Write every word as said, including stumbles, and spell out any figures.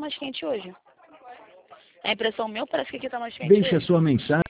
mais quente hoje. A impressão meu parece que aqui tá mais quente Deixe a hoje. sua mensagem.